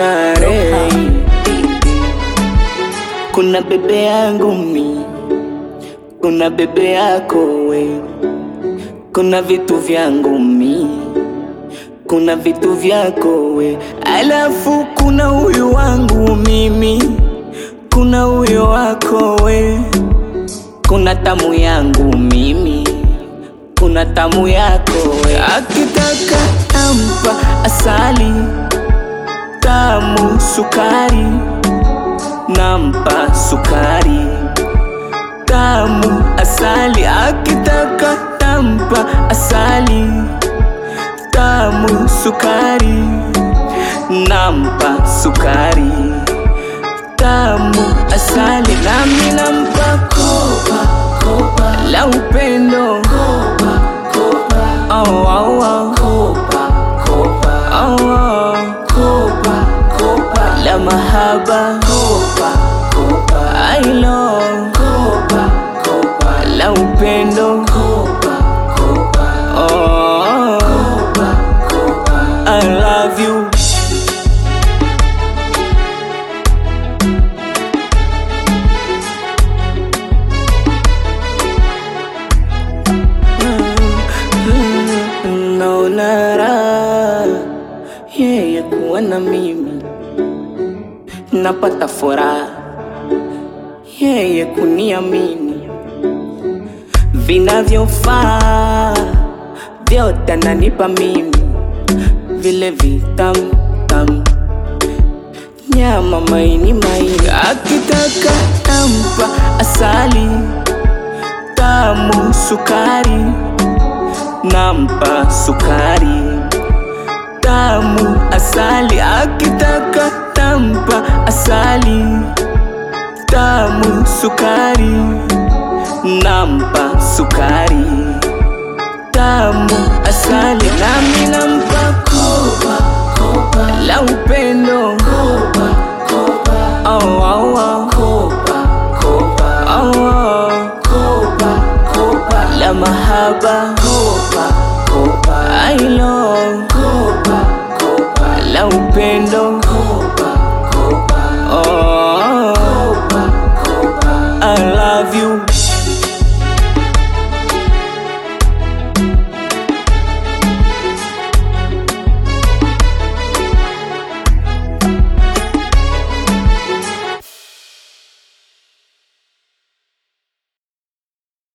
Nare. Kuna bebe yangu mi, kuna bebe yako we, kuna vitu vyangu mi, kuna vitu vyako we, alafu kuna huyu wangu mimi, kuna huyo wako we, kuna tamu yangu mimi, kuna tamu yako we. Akitaka nampa asali, tamu sukari, nampa sukari, tamu asali. Akitaka nampa asali, tamu sukari, nampa sukari, tamu asali. Nami nampa kopa, kopa la upendo, kopa, kopa, oh, oh, oh. Kopa, kopa, oh, oh. Kopa, kopa la mahaba, kopa, kopa I love, kopa, kopa la upendo, kopa, kopa, oh, kopa, kopa I love you. Naona raha yeye kuwa na mimi, napata furaha yeye kuniamini, vinavyofaa vyote ananipa mimi, vile vitamu tamu, nyama maini maini. Akitaka nampa asali, tamu sukari, nampa sukari, tamu asali. Akitaka nampa asali, tamu sukari, nampa sukari, tamu asali. Nami nampa kopa, kopa la upendo, kopa, kopa, oh, oh, oh. Kopa, kopa, oh, oh. Kopa, kopa la mahaba,